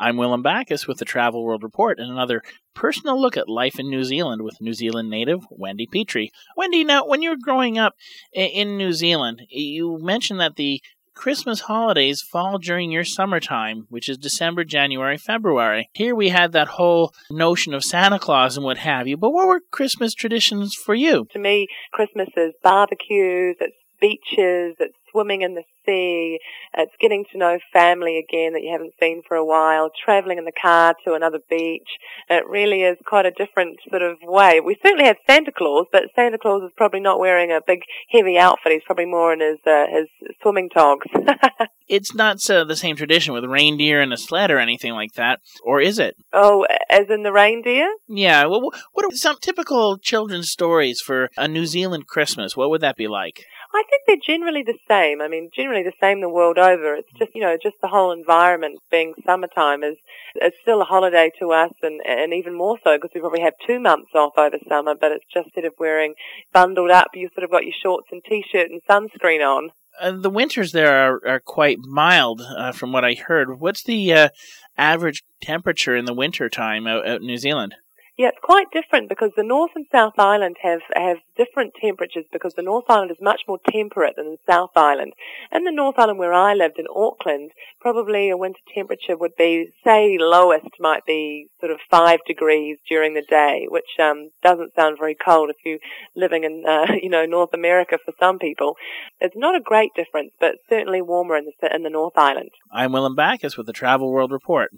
I'm Willem Backus with the Travel World Report and another personal look at life in New Zealand with New Zealand native Wendy Petrie. Wendy, now, when you were growing up in New Zealand, you mentioned that the Christmas holidays fall during your summertime, which is December, January, February. Here we had that whole notion of Santa Claus and what have you, but what were Christmas traditions for you? To me, Christmas is barbecues, it's beaches, it's swimming in the sea, it's getting to know family again that you haven't seen for a while, travelling in the car to another beach. It really is quite a different sort of way. We certainly have Santa Claus, but Santa Claus is probably not wearing a big heavy outfit. He's probably more in his swimming togs. It's not the same tradition with reindeer and a sled or anything like that, or is it? Oh, as in the reindeer? Yeah, well, what are some typical children's stories for a New Zealand Christmas? What would that be like? I think they're generally the same. I mean, generally the same the world over. It's just, just the whole environment being summertime is still a holiday to us, and even more so because we probably have 2 months off over summer, but it's just instead of wearing bundled up, you sort of got your shorts and T-shirt and sunscreen on. The winters there are quite mild, from what I heard. What's the average temperature in the winter time out in New Zealand? Yeah, it's quite different because the North and South Island have different temperatures because the North Island is much more temperate than the South Island. In the North Island where I lived in Auckland, probably a winter temperature would be, say, lowest might be sort of 5 degrees during the day, which doesn't sound very cold if you're living in, North America for some people. It's not a great difference, but certainly warmer in the North Island. I'm Willem Backus with the Travel World Report.